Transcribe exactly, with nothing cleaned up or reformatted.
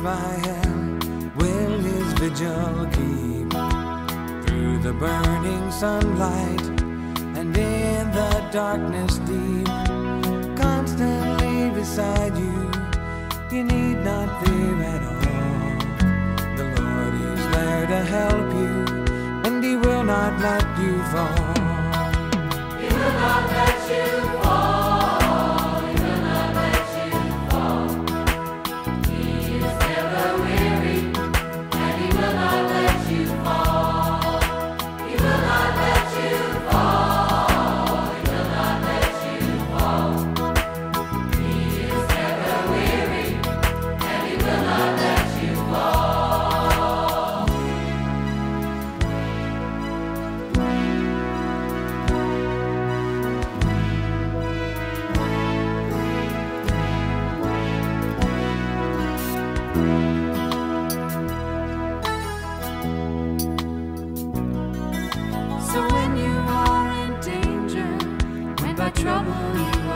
Israel will his vigil keep through the burning sunlight and in the darkness deep, constantly beside you. You need not fear at all. The Lord is there to help you, and He will not let you fall. He will not let you fall. He will not let you fall. He is never weary, and He will not let you fall. He will not let you fall. He will not let you fall. He is never weary, and He will not let you fall. So when you are in danger, when by trouble you